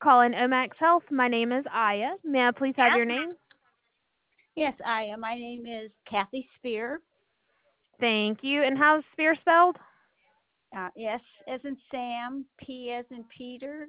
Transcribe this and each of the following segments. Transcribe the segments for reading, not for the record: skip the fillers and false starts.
calling Omax Health. My name is Aya. May I please have your name? Yes, Aya. My name is Kathy Spear. Thank you. And how's Spear spelled? S as in Sam, P as in Peter,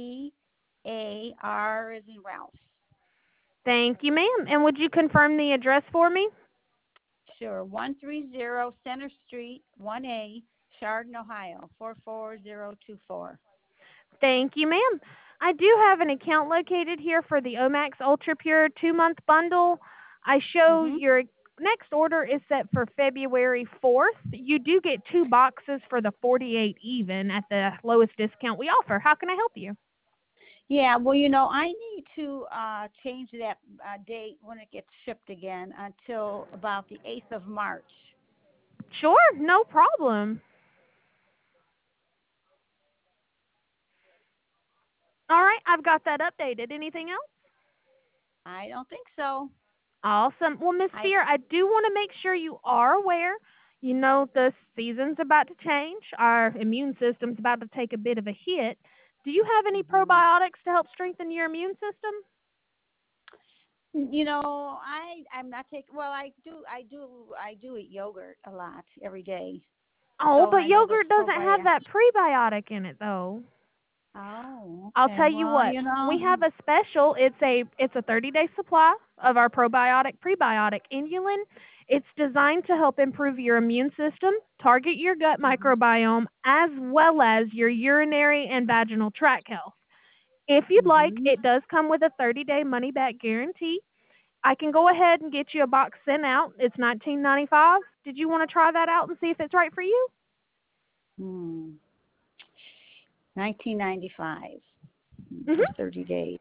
E-A-R as in Ralph. Thank you, ma'am. And would you confirm the address for me? Sure. 130 Center Street, 1A, Chardon, Ohio, 44024. Thank you, ma'am. I do have an account located here for the Omax Ultra Pure 2-month bundle. I show Mm-hmm. your next order is set for February 4th. You do get 2 boxes for the 48 even at the lowest discount we offer. How can I help you? Yeah, well, I need to change that date when it gets shipped again until about the 8th of March. Sure, no problem. All right, I've got that updated. Anything else? I don't think so. Awesome. Well, Miss I Spear, I do want to make sure you are aware. You know the season's about to change. Our immune system's about to take a bit of a hit. Do you have any mhm. probiotics to help strengthen your immune system? I'm not taking. Well, I do eat yogurt a lot every day. Oh, So, and but I know there's yogurt doesn't have probiotics. that prebiotic in it, though. Oh, I'll okay. tell you Well, what. We have a special. It's a 30-day supply of our probiotic prebiotic inulin. It's designed to help improve your immune system, target your gut mhm, microbiome, as well as your urinary and vaginal tract health. If you'd like, mhm. it does come with a 30-day money back guarantee. I can go ahead and get you a box sent out. It's $19.95. Did you want to try that out and see if it's right for you? Hmm. 1995 for Mhm. 30 days.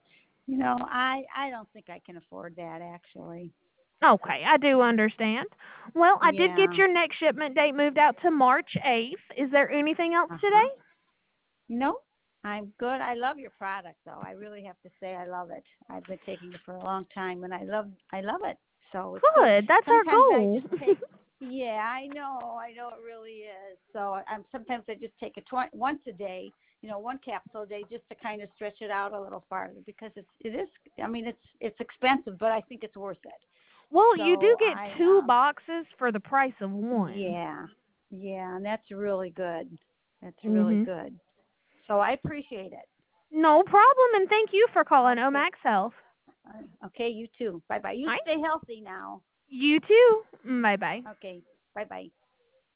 I don't think I can afford that actually. Okay, I do understand. Well, I did get Yeah. your next shipment date moved out to March 8th. Is there anything else Uh huh. today? No, I'm good. I love your product though. I really have to say I love it. I've been taking it for a long time and I love it. So it's good. Good. That's our Sometimes I goal. just take yeah, I know it really is. So I'm sometimes I just take it once a day, one capsule a day just to kind of stretch it out a little farther because it is I mean it's expensive, but I think it's worth it. Well, you do So get I 2 boxes for the price of one. yeah. Yeah, and that's really good. That's really Mhm. good. So I appreciate it. No problem, and thank you for calling Okay. Omax Health. Okay, you too. Bye bye. You All right. stay healthy now. You too. Bye bye. Okay. Bye bye.